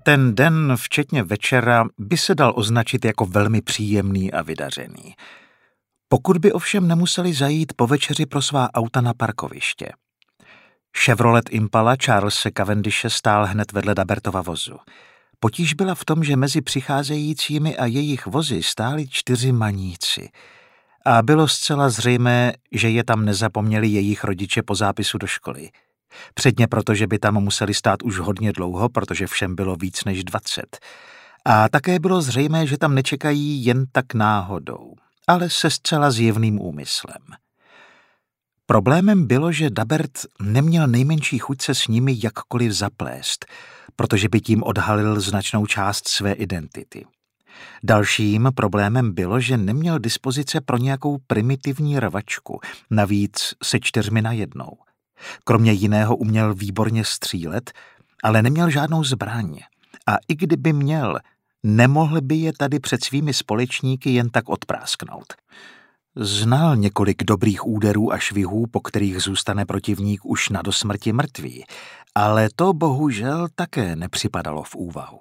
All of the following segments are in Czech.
Ten den, včetně večera, by se dal označit jako velmi příjemný a vydařený. Pokud by ovšem nemuseli zajít po večeři pro svá auta na parkoviště. Chevrolet Impala Charlese Cavendishe stál hned vedle Dabertova vozu. Potíž byla v tom, že mezi přicházejícími a jejich vozy stáli 4 maníci. A bylo zcela zřejmé, že je tam nezapomněli jejich rodiče po zápisu do školy. Předně proto, že by tam museli stát už hodně dlouho, protože všem bylo víc než 20. A také bylo zřejmé, že tam nečekají jen tak náhodou, ale se zcela zjevným úmyslem. Problémem bylo, že Dabert neměl nejmenší chuť se s nimi jakkoliv zaplést, protože by tím odhalil značnou část své identity. Dalším problémem bylo, že neměl dispozice pro nějakou primitivní rvačku, navíc se 4 najednou. Kromě jiného uměl výborně střílet, ale neměl žádnou zbraň. A i kdyby měl, nemohl by je tady před svými společníky jen tak odprásknout. Znal několik dobrých úderů a švihů, po kterých zůstane protivník už na dosmrti mrtvý, ale to bohužel také nepřipadalo v úvahu.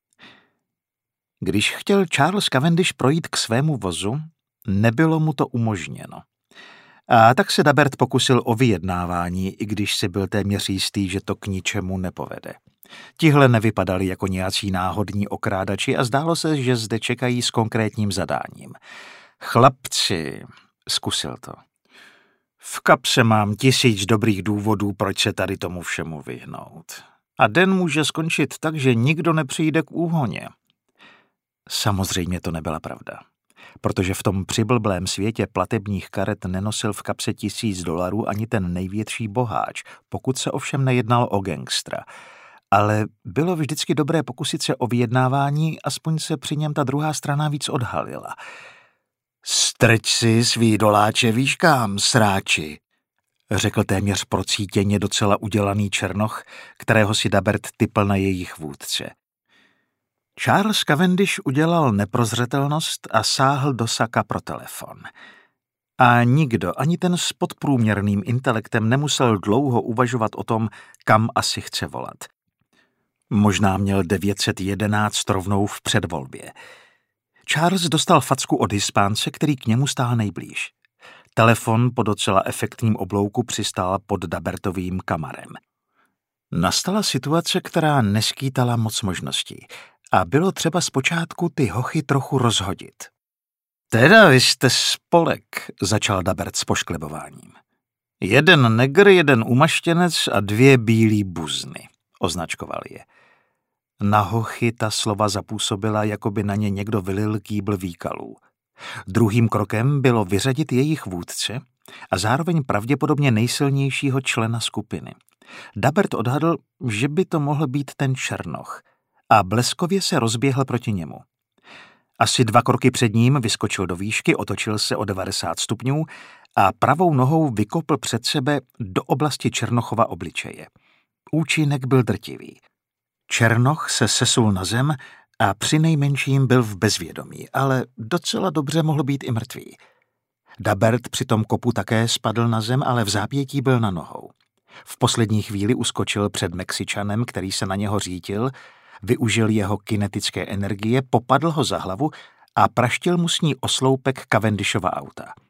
Když chtěl Charles Cavendish projít k svému vozu, nebylo mu to umožněno. A tak se Dabert pokusil o vyjednávání, i když si byl téměř jistý, že to k ničemu nepovede. Tihle nevypadali jako nějací náhodní okrádači a zdálo se, že zde čekají s konkrétním zadáním. Chlapci, zkusil to. V kapse mám 1000 dobrých důvodů, proč se tady tomu všemu vyhnout. A den může skončit tak, že nikdo nepřijde k úhoně. Samozřejmě to nebyla pravda, protože v tom přiblblém světě platebních karet nenosil v kapse $1000 ani ten největší boháč, pokud se ovšem nejednalo o gangstra. Ale bylo vždycky dobré pokusit se o vyjednávání, aspoň se při něm ta druhá strana víc odhalila. Strč si svý doláče výškám, sráči, řekl téměř procítěně docela udělaný černoch, kterého si Dabert tipl na jejich vůdce. Charles Cavendish udělal neprozřetelnost a sáhl do saka pro telefon. A nikdo, ani ten s podprůměrným intelektem, nemusel dlouho uvažovat o tom, kam asi chce volat. Možná měl 911 rovnou v předvolbě. Charles dostal facku od Hispánce, který k němu stál nejblíž. Telefon po docela efektním oblouku přistál pod Dabertovým kamarem. Nastala situace, která neskýtala moc možností a bylo třeba zpočátku ty hochy trochu rozhodit. Teda vy jste spolek, začal Dabert s pošklebováním. 1 negr, 1 umaštěnec a 2 bílí buzny, označkoval je. Na hochy ta slova zapůsobila, jako by na ně někdo vylil kýbl výkalů. Druhým krokem bylo vyřadit jejich vůdce a zároveň pravděpodobně nejsilnějšího člena skupiny. Dabert odhadl, že by to mohl být ten černoch a bleskově se rozběhl proti němu. Asi 2 kroky před ním vyskočil do výšky, otočil se o 90 stupňů a pravou nohou vykopl před sebe do oblasti Černochova obličeje. Účinek byl drtivý. Černoch se sesul na zem a přinejmenším byl v bezvědomí, ale docela dobře mohl být i mrtvý. Dabert při tom kopu také spadl na zem, ale v zápětí byl na nohou. V poslední chvíli uskočil před Mexičanem, který se na něho řítil, využil jeho kinetické energie, popadl ho za hlavu a praštil mu s ní o sloupek Cavendishova auta.